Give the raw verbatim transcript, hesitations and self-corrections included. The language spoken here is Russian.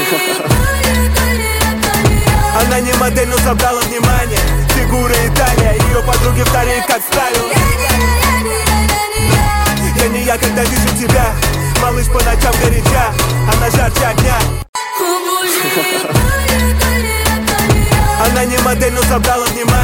Она не модель, но собрала внимание. Фигура и талия, ее подруги вторые как ставил. Я не я, когда вижу тебя, малыш по ночам горяча, она жарче огня. Она не модель, но собрала внимание.